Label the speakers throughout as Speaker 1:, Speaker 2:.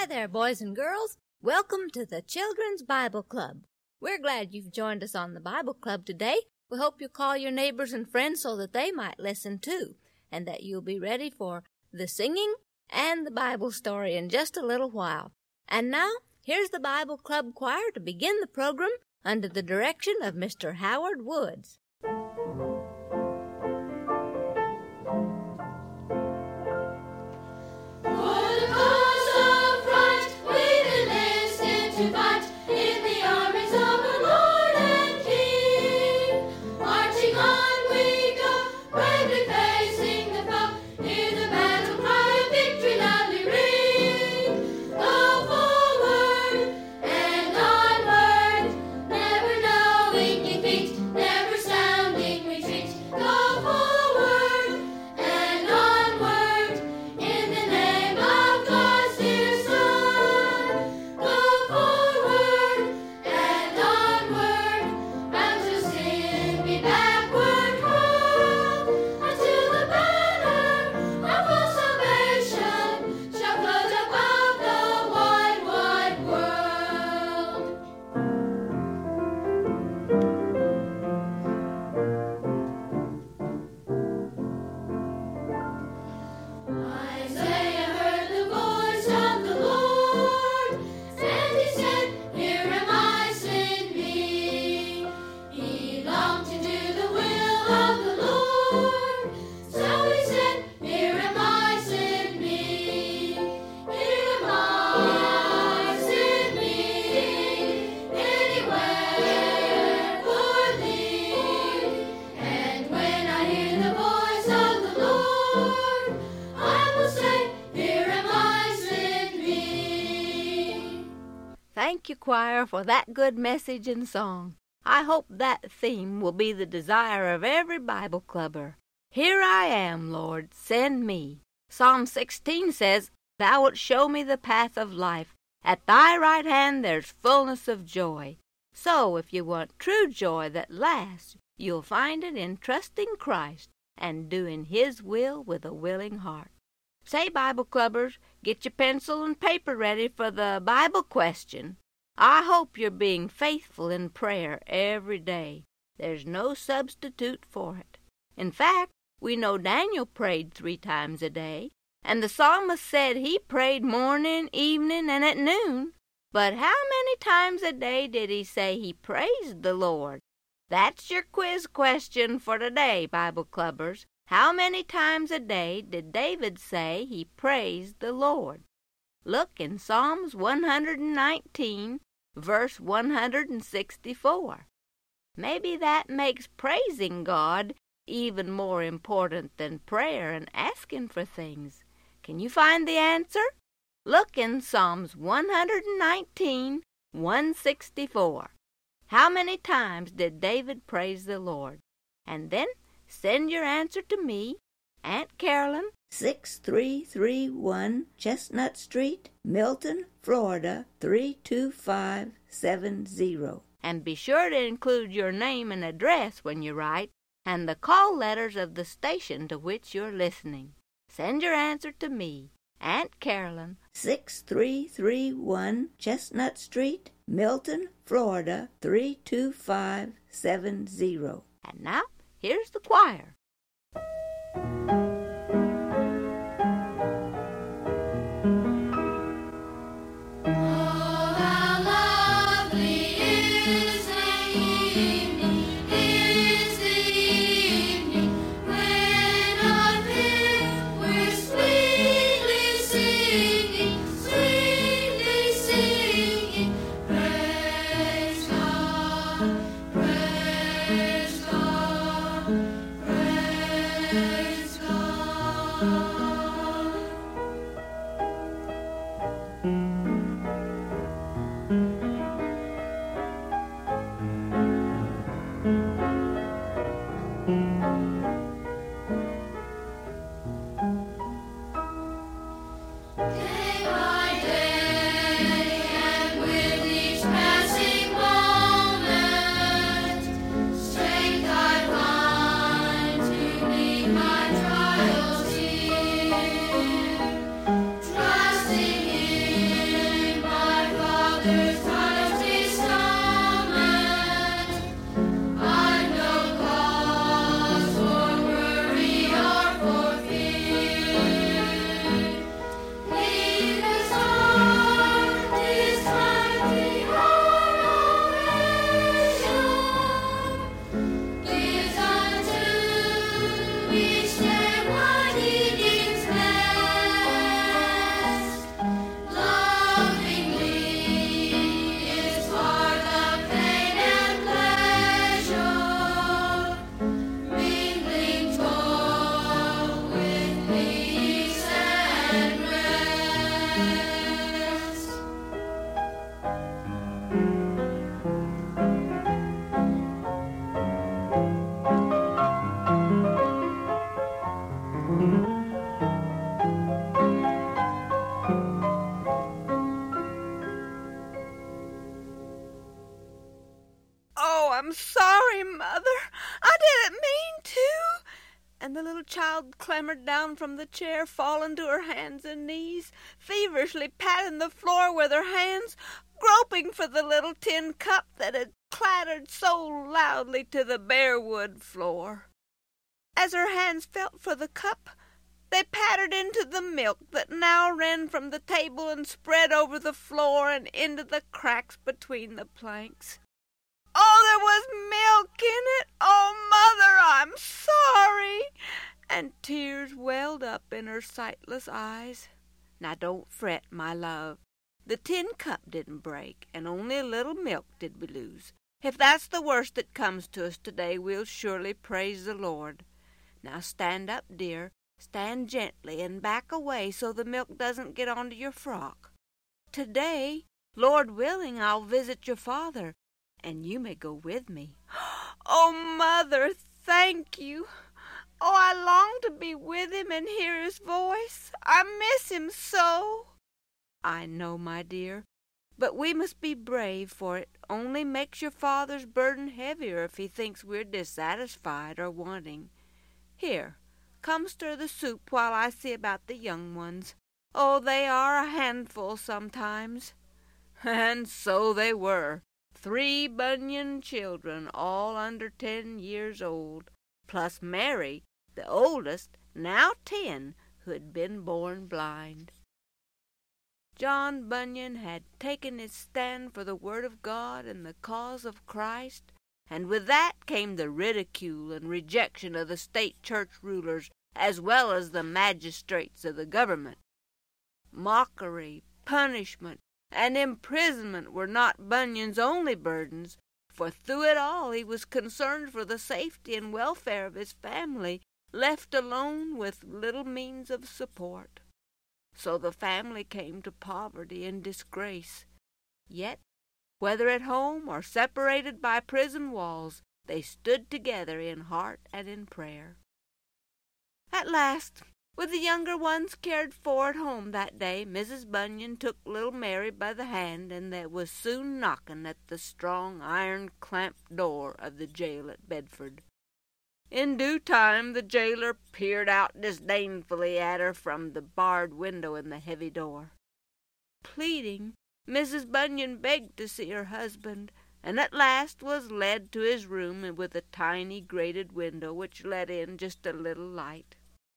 Speaker 1: Hi there, boys and girls. Welcome to the Children's Bible Club. We're glad you've joined us on the Bible Club today. We hope you'll call your neighbors and friends so that they might listen too, and that you'll be ready for the singing and the Bible story in just a little while. And now, here's the Bible Club Choir to begin the program under the direction of Mr. Howard Woods. Thank you, choir, for that good message and song. I hope that theme will be the desire of every Bible clubber. Here I am, Lord, send me. Psalm 16 says, Thou wilt show me the path of life. At thy right hand there's fullness of joy. So if you want true joy that lasts, you'll find it in trusting Christ and doing His will with a willing heart. Say, Bible clubbers, get your pencil and paper ready for the Bible question. I hope you're being faithful in prayer every day. There's no substitute for it. In fact, we know Daniel prayed 3 times a day, and the psalmist said he prayed morning, evening, and at noon. But how many times a day did he say he praised the Lord? That's your quiz question for today, Bible clubbers. How many times a day did David say he praised the Lord? Look in Psalms 119, verse 164. Maybe that makes praising God even more important than prayer and asking for things. Can you find the answer? Look in Psalms 119, 164. How many times did David praise the Lord? And then send your answer to me, Aunt Carolyn,
Speaker 2: 6331 Chestnut Street, Milton, Florida, 32570.
Speaker 1: And be sure to include your name and address when you write, and the call letters of the station to which you're listening. Send your answer to me, Aunt Carolyn,
Speaker 2: 6331 Chestnut Street, Milton, Florida, 32570.
Speaker 1: And now, here's the choir.
Speaker 3: Praise
Speaker 1: child clambered down from the chair, falling to her hands and knees, feverishly patting the floor with her hands, groping for the little tin cup that had clattered so loudly to the bare wood floor. As her hands felt for the cup, they pattered into the milk that now ran from the table and spread over the floor and into the cracks between the planks. Oh, there was milk in it! Oh, Mother, I'm sorry! And tears welled up in her sightless eyes. Now don't fret, my love. The tin cup didn't break, and only a little milk did we lose. If that's the worst that comes to us today, we'll surely praise the Lord. Now stand up, dear. Stand gently and back away so the milk doesn't get onto your frock. Today, Lord willing, I'll visit your father, and you may go with me. Oh, Mother, thank you. Oh, I long to be with him and hear his voice. I miss him so. I know, my dear, but we must be brave, for it only makes your father's burden heavier if he thinks we're dissatisfied or wanting. Here, come stir the soup while I see about the young ones. Oh, they are a handful sometimes. And so they were. 3 Bunyan children, all under 10 years old, plus Mary, the oldest, now 10, who had been born blind. John Bunyan had taken his stand for the Word of God and the cause of Christ, and with that came the ridicule and rejection of the state church rulers as well as the magistrates of the government. Mockery, punishment, and imprisonment were not Bunyan's only burdens, for through it all he was concerned for the safety and welfare of his family, left alone with little means of support. So the family came to poverty and disgrace. Yet, whether at home or separated by prison walls, they stood together in heart and in prayer. At last, with the younger ones cared for at home that day, Mrs. Bunyan took little Mary by the hand, and they was soon knocking at the strong iron-clamped door of the jail at Bedford. In due time the jailer peered out disdainfully at her from the barred window in the heavy door. Pleading, Mrs. Bunyan begged to see her husband, and at last was led to his room with a tiny grated window which let in just a little light.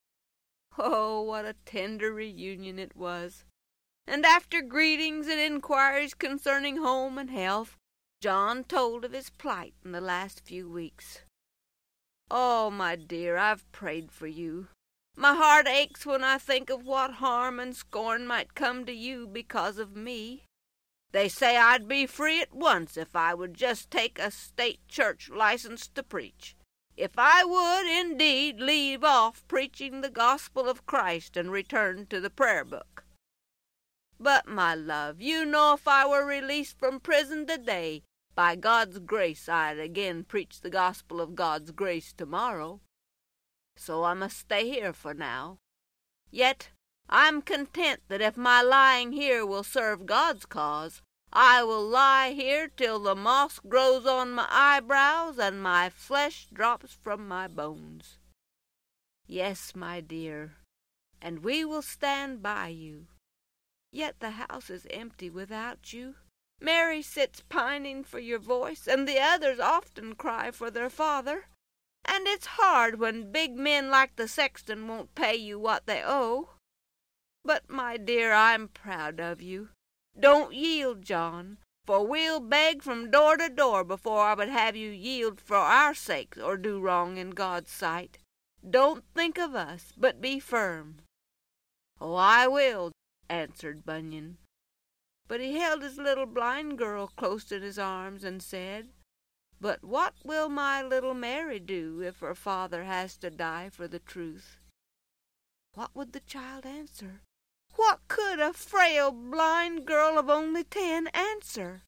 Speaker 1: Oh, what a tender reunion it was! And after greetings and inquiries concerning home and health, John told of his plight in the last few weeks. Oh, my dear, I've prayed for you. My heart aches when I think of what harm and scorn might come to you because of me. They say I'd be free at once if I would just take a state church license to preach. If I would, indeed, leave off preaching the gospel of Christ and return to the prayer book. But, my love, you know if I were released from prison today, by God's grace I'd again preach the gospel of God's grace tomorrow. So I must stay here for now. Yet I'm content that if my lying here will serve God's cause, I will lie here till the moss grows on my eyebrows and my flesh drops from my bones. Yes, my dear, and we will stand by you. Yet the house is empty without you. Mary sits pining for your voice, and the others often cry for their father. And it's hard when big men like the sexton won't pay you what they owe. But, my dear, I'm proud of you. Don't yield, John, for we'll beg from door to door before I would have you yield for our sakes or do wrong in God's sight. Don't think of us, but be firm. Oh, I will, answered Bunyan. But he held his little blind girl close in his arms and said, But what will my little Mary do if her father has to die for the truth? What would the child answer? What could a frail blind girl of only 10 answer?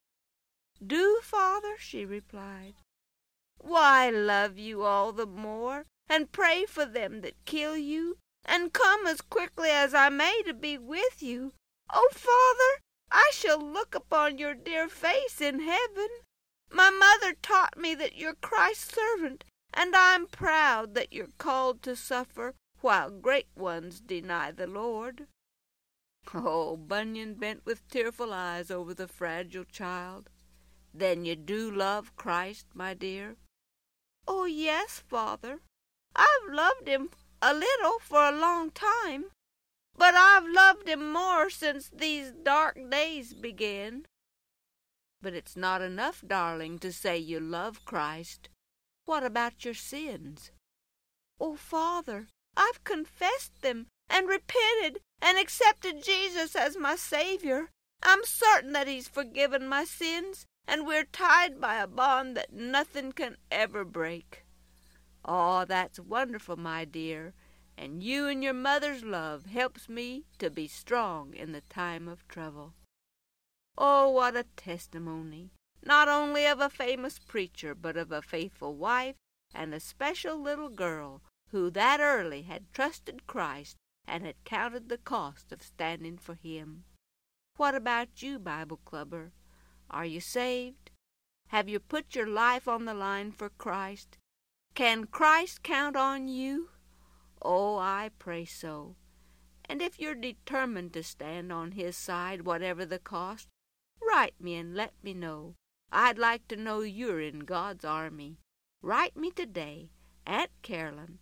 Speaker 1: Do, father, she replied. Why, love you all the more, and pray for them that kill you, and come as quickly as I may to be with you. Oh, father, I shall look upon your dear face in heaven. My mother taught me that you're Christ's servant, and I'm proud that you're called to suffer while great ones deny the Lord." Oh, Bunyan bent with tearful eyes over the fragile child. "Then you do love Christ, my dear?" "Oh, yes, Father. I've loved him a little for a long time, but I've loved him more since these dark days began." "But it's not enough, darling, to say you love Christ. What about your sins?" "Oh, Father, I've confessed them and repented and accepted Jesus as my Savior. I'm certain that he's forgiven my sins, and we're tied by a bond that nothing can ever break." "Oh, that's wonderful, my dear, and you and your mother's love helps me to be strong in the time of trouble." Oh, what a testimony, not only of a famous preacher, but of a faithful wife and a special little girl who that early had trusted Christ and had counted the cost of standing for him. What about you, Bible Clubber? Are you saved? Have you put your life on the line for Christ? Can Christ count on you? Oh, I pray so. And if you're determined to stand on his side, whatever the cost, write me and let me know. I'd like to know you're in God's army. Write me today, Aunt Carolyn,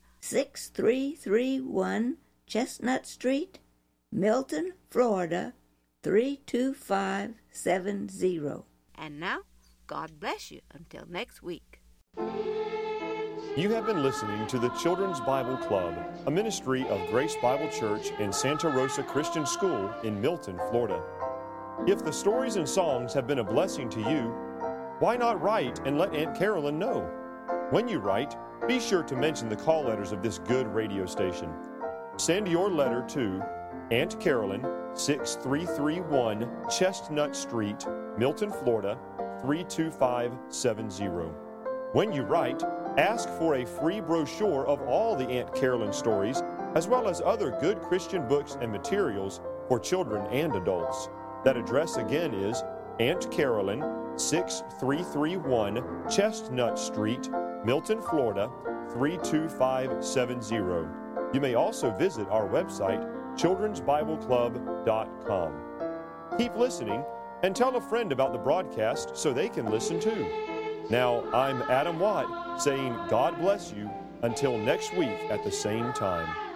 Speaker 2: 6331 Chestnut Street, Milton, Florida, 32570.
Speaker 1: And now, God bless you until next week.
Speaker 3: You have been listening to the Children's Bible Club, a ministry of Grace Bible Church and Santa Rosa Christian School in Milton, Florida. If the stories and songs have been a blessing to you, why not write and let Aunt Carolyn know? When you write, be sure to mention the call letters of this good radio station. Send your letter to Aunt Carolyn, 6331 Chestnut Street, Milton, Florida, 32570. When you write, ask for a free brochure of all the Aunt Carolyn stories, as well as other good Christian books and materials for children and adults. That address again is Aunt Carolyn, 6331 Chestnut Street, Milton, Florida, 32570. You may also visit our website, childrensbibleclub.com. Keep listening and tell a friend about the broadcast so they can listen too. Now, I'm Adam Watt saying God bless you until next week at the same time.